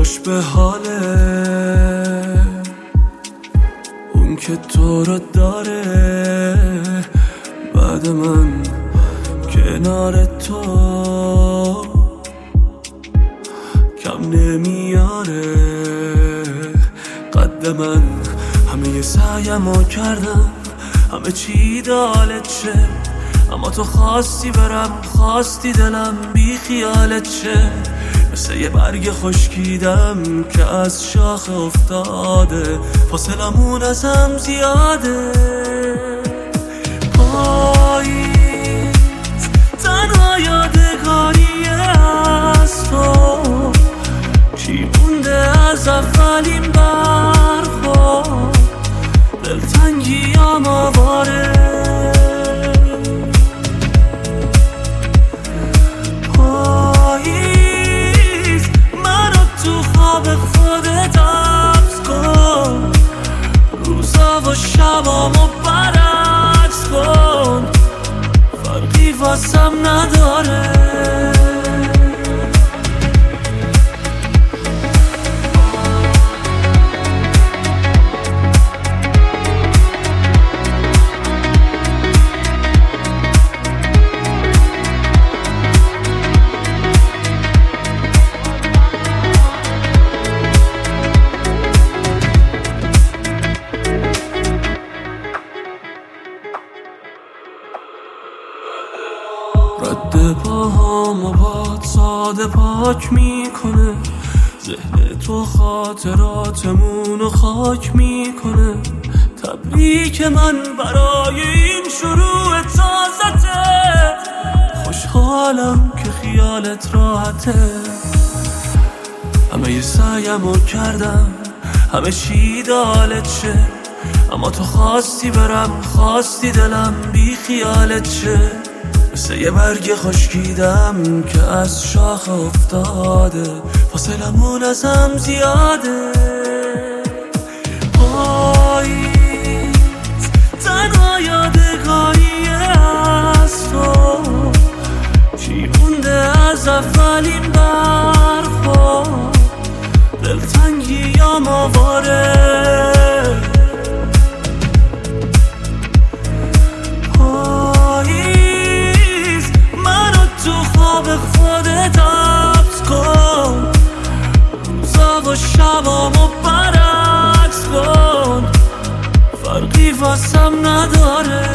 خوش به حاله اون که تو رو داره بعد من کنار تو کم نمیاره قد من. همه سعیمو کردم همه چی دالت شه، اما تو خواستی برم خواستی دلم بی خیالت شه. مثل یه برگ خشکیدم که از شاخه افتاده، فاصلمون ازم زیاده. پاییز تنها یادگاری از تو، چی مونده از اولین برخورد؟ دلتنگیام آواره، پاییز منو تو خواب خودت حبس کن، روزا و شبامو برعکس کن، فرقی واسم نداره. رد پاهامو باد ساده پاک میکنه، ذهن تو خاطراتمونو خاک میکنه. تبریک من برای این شروع تازته، خوشحالم که خیالت راحته. همه سعیمو کردم همه چی دالت شه، اما تو خواستی برم خواستی دلم بی خیالت شه. مثل یه برگ خشکیدم که از شاخه افتاده، فاصلمون ازم زیاده. پاییز تنها یادگاری از تو، چی مونده از اولین برخورد؟ دلتنگیام آواره، خودت حبس کن، روزا و شبامو برعکس کن، فرقی واسم نداره.